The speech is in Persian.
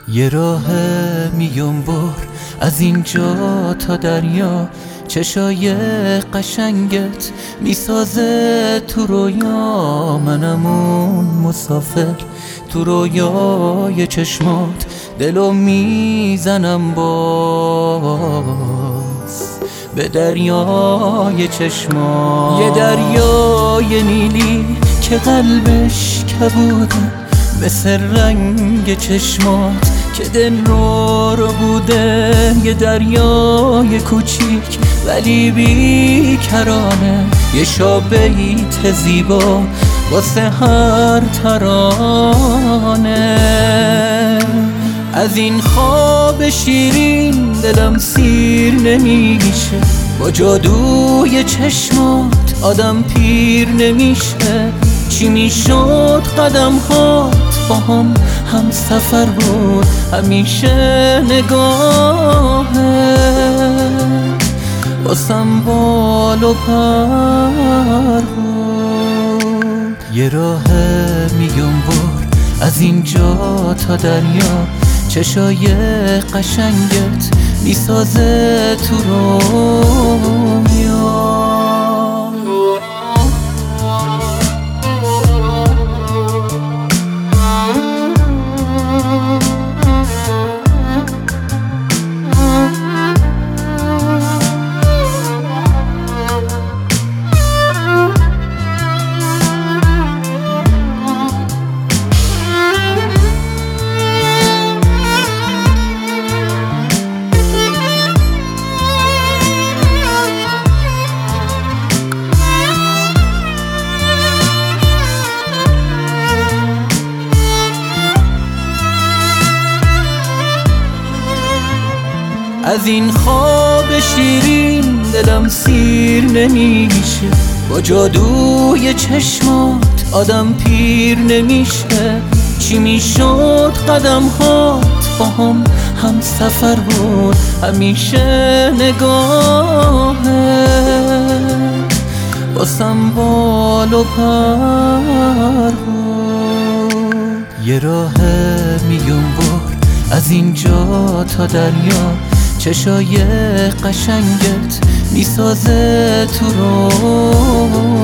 یه راه میون بر از اینجا تا دریا، چشای قشنگت میسازه تو رویا. منم اون مسافر تو رویای چشمات، دلو میزنم باز به دریای چشمات. یه دریای نیلی که قلبش کبوده، مثل رنگ چشمات که دل رو بوده. یه دریای کوچیک ولی بیکرانه، یه شابیت زیبا واسه هر ترانه. از این خواب شیرین دلم سیر نمیشه، با جادوی چشمات آدم پیر نمیشه. چی میشد قدم هات با هم سفر بود، همیشه نگاهت واسم بال و پر بود. یه راه میون بر از اینجا تا دریا، چشای قشنگت میسازه تو رویا. از این خواب شیرین دلم سیر نمیشه، با جادوی چشمات آدم پیر نمیشه. چی میشد قدم هات با هم سفر بود، همیشه نگاهت واسم بال و پر بود. یه راه میون بر از اینجا تا دریا، چشای قشنگت میسازه تو رو